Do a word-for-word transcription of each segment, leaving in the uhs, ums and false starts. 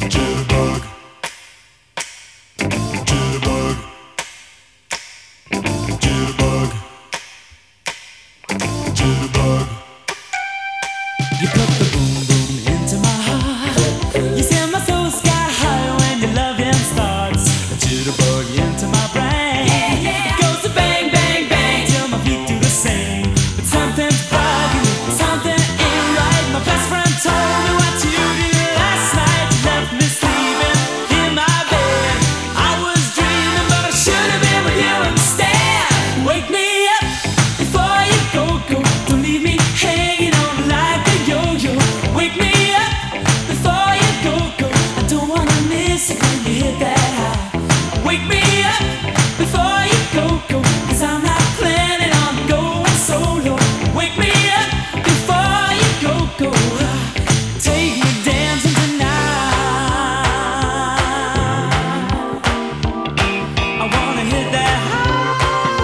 Jitterbug, jitterbug, jitterbug, jitterbug. You put the boom boom into my heart. You send my soul sky high when your loving starts. A jitterbug into my brain. It goes to bang, bang, bang till my feet do the same. But something's bugging, something ain't right. My best friend told me what you did last night. You left me sleeping in my bed. I was dreaming, but I should have been with you instead. Wake me up before you go, go. Don't leave me hanging on like a yo-yo. Wake me up before you go, go. I don't wanna miss it when you hit that high. Wake me up before you go, go. Cause I'm not planning on going solo. Wake me up before you go, go. Take me dancing tonight. I wanna hit that high.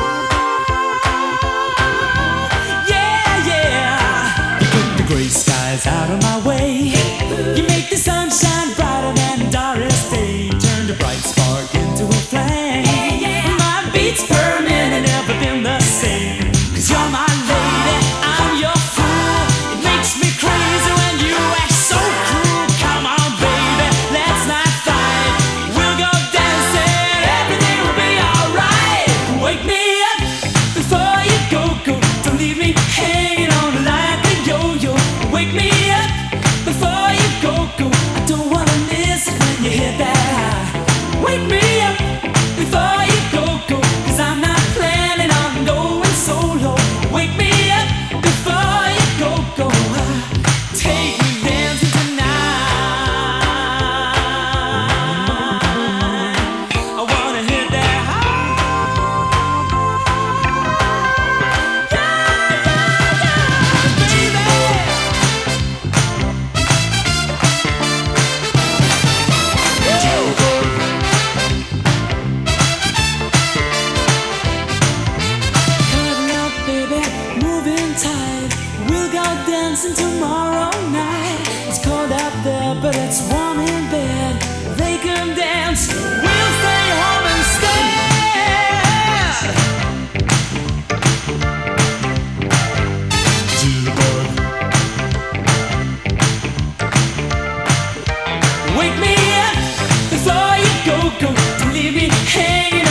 Yeah, yeah. You put the gray skies out of my way. You make the sunshine brighter than Doris Day. Turn the bright spark into a flame. My beats permanent, never been the same. Cause you're my lady, I'm your fool. It makes me crazy when you act so cruel. Come on, baby, let's not fight. We'll go dancing, everything will be alright. Wake me up before you go, go. Don't leave me hanging on like a yo-yo. Wake me up before you go, go. I don't wanna miss it when you hit that high. Wake me up before you go, go. Cause I'm not planning on going solo. Wake me up before you go, go. Take me dancing tonight. I wanna hit that high. Yeah, Cuddle up, baby, moving tight. We'll go dancing tomorrow night. It's cold out there, but it's warm in bed. They can dance, we'll stay home instead. Jitterbug, Wake me up before you go, go. Don't leave me hanging